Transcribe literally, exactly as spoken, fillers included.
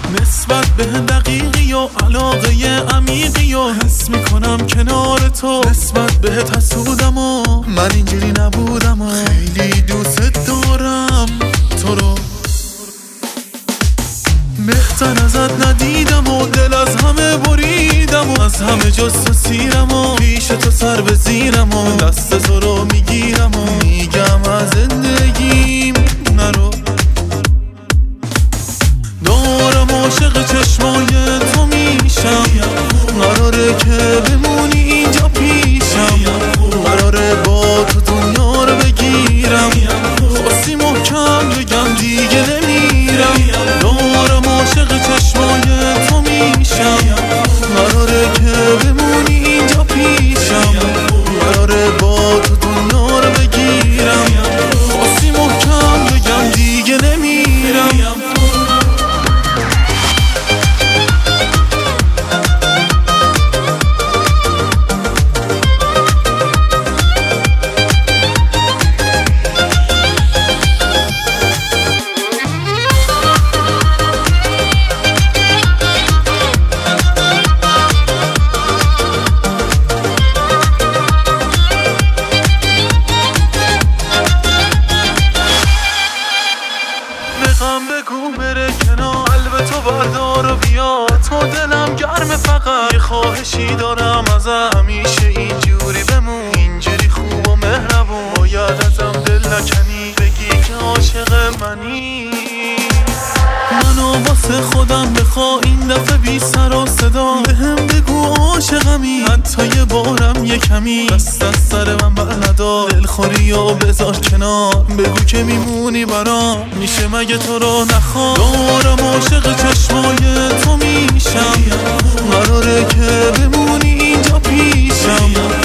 نسبت به دقیقی و علاقه عمیقی و حس میکنم کنار تو، نسبت به حسودم و من اینجوری نبودم و خیلی دوست دارم تو رو، بهتر ازت ندیدم و دل از همه بریدم و از همه جست و سیرم و پیش تو سر به زیرم و دست تو رو میگیرم و میگم از زندگیم نرو. دارم عاشق چشمای تو میشم، قراره که بمونی اینجا پیشم، قراره با تو دنیا رو بگیرم، خواستی محکم بگم دیگه نمیرم. دارم عاشق چشمای تو میشم، قراره که بمونی اینجا پیشم، قراره با تو دنیا رو بگیرم، خواستی محکم بگم دیگه نمیرم. بگو بره کنار، قلب تو بردار و بیا، تو دلم گرمه، فقط یه خواهشی دارم ازم، همیشه اینجوری بمون، اینجوری خوب و مهربون، باید ازم دل نکنی، بگی که عاشق منی، منو واسه خودم بخوا این دفعه بی سر و صدا، بهم بگو عاشقمی، حتی یه بارم یه کمی، دست از سر من بردار، دلخوری و بذار کنار، بگو که میمونی برام، میشه مگه تو رو نخوام. دارم عاشق چشمای تو میشم، قراره که بمونی اینجا پیشم،